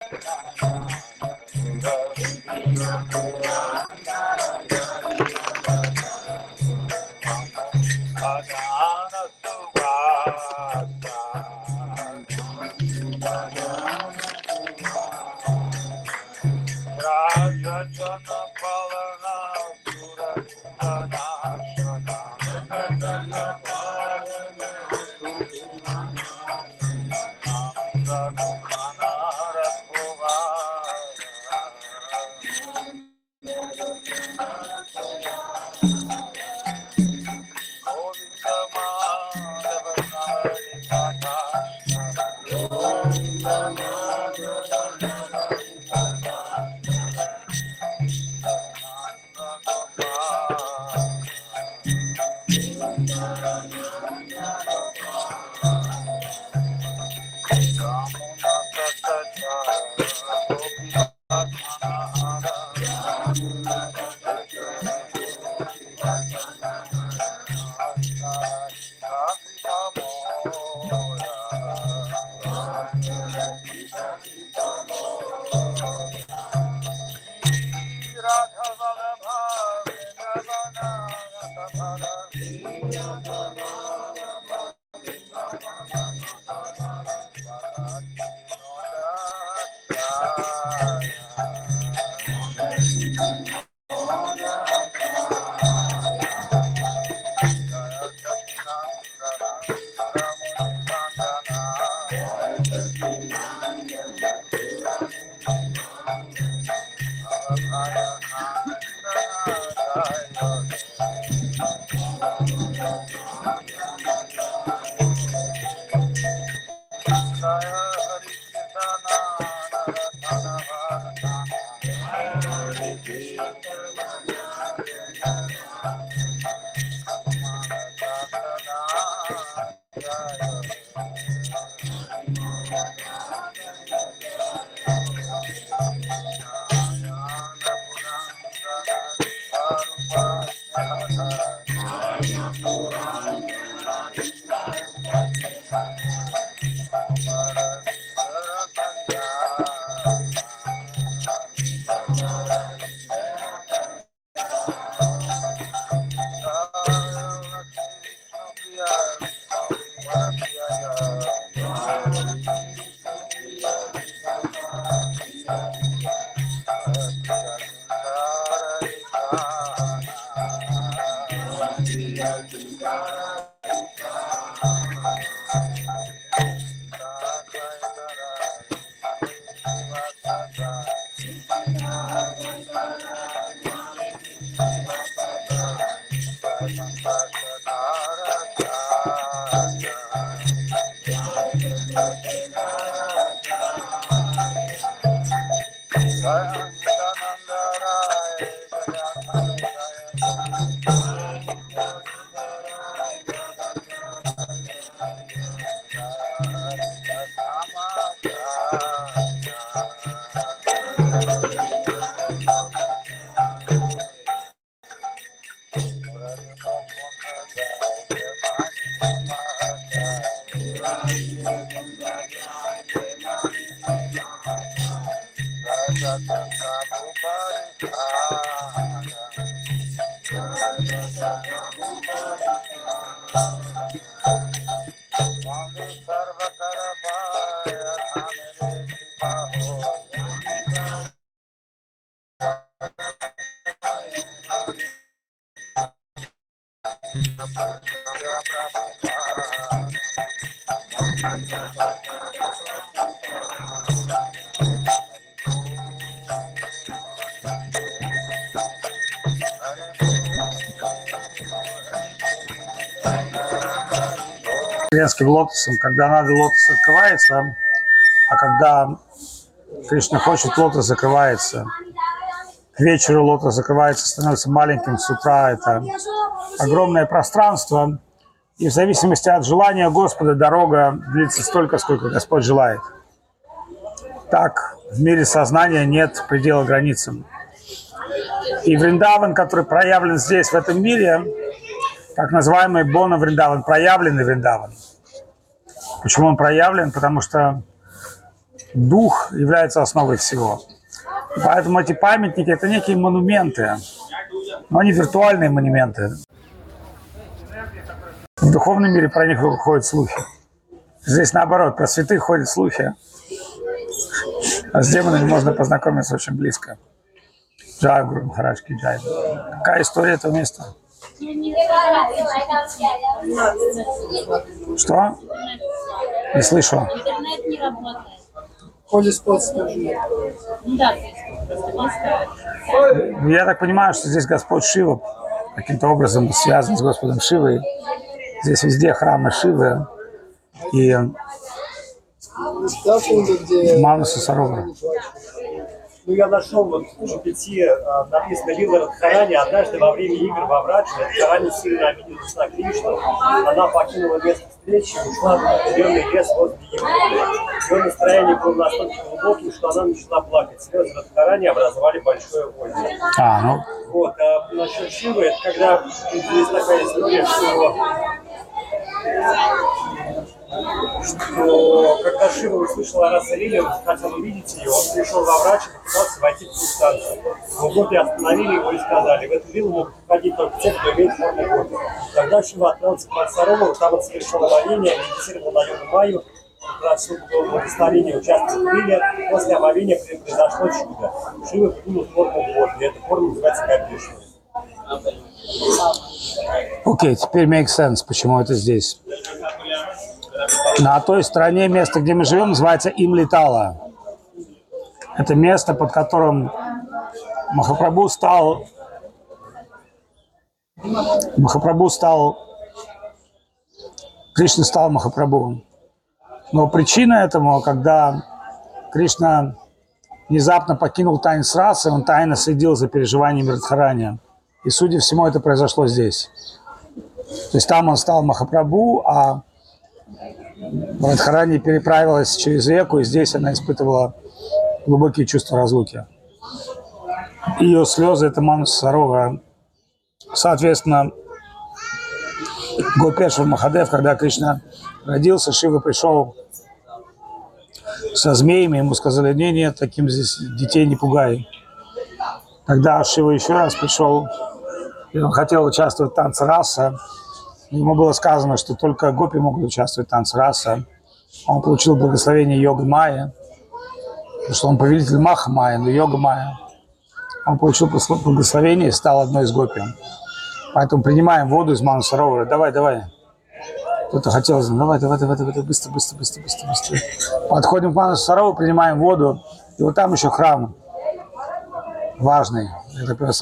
Венским лотосом, когда надо, лотос открывается, а когда Кришна хочет, лотос закрывается. К вечеру лотос закрывается, становится маленьким, с утра это огромное пространство. И в зависимости от желания Господа дорога длится столько, сколько Господь желает. Так, в мире сознания нет предела границам. И Вриндаван, который проявлен здесь, в этом мире, так называемый Бона Вриндаван, проявленный Вриндаван. Почему он проявлен? Потому что дух является основой всего. И поэтому эти памятники – это некие монументы, но они виртуальные монументы. В духовном мире про них ходят слухи. Здесь наоборот, про святых ходят слухи. А с демонами можно познакомиться очень близко. Джай Гуру Махарадж ки джай. Какая история этого места? Что? Не слышу. Интернет не работает. Да. Я так понимаю, что здесь Господь Шива каким-то образом связан с Господом Шивой. Здесь везде храмы Шивы и Манаса Саровара. Ну, я нашел вот в GPT, написано Лила Радхарани, однажды во время игр во Враджи Радхарани сильно обиделась на Кришну. Она покинула место встречи и ушла в определенный лес возле Ямуны. Ее настроение было настолько глубоким, что она начала плакать. Слезы Радхарани образовали большое озеро. Вот, а насчет Шивы, это когда есть такая история, что когда Шива услышал о расе Лили, он хотел увидеть ее, он пришел во Врач и попытался войти в ту станцию. Но гопи остановили его и сказали, в эту виллу могут входить только те, кто имеет форму гопи. Тогда Шива отправился к Мансарову, там он совершил омовение, медитировал на йогу Майю, просил благословения участвовать в вилле. После омовения произошло чудо. Шива принял форму гопи, и эта форма называется Гопишна. Окей, теперь make sense, почему это здесь. На той стороне место, где мы живем, называется Имлитала. Это место, под которым Махапрабху стал Кришна стал Махапрабху. Но причина этому, когда Кришна внезапно покинул танец расы, он тайно следил за переживаниями Радхарани. И, судя по всему, это произошло здесь. То есть там он стал Махапрабху, а Радхарани переправилась через реку, и здесь она испытывала глубокие чувства разлуки. Ее слезы – это Манаса Саровара. Соответственно, Гопешвар Махадев, когда Кришна родился, Шива пришел со змеями, ему сказали, нет, таким здесь детей не пугай. Тогда Шива еще раз пришел, и он хотел участвовать в танце раса. Ему было сказано, что только гопи могут участвовать в танце раса. Он получил благословение йога Майя, потому что он повелитель Маха Майя, но йога Майя. Он получил благословение и стал одной из гопи. Поэтому принимаем воду из Манаса Саровара. Давай. Кто-то хотел, давай, быстро. Подходим к Манасу Саровару, принимаем воду. И вот там еще храм важный. Это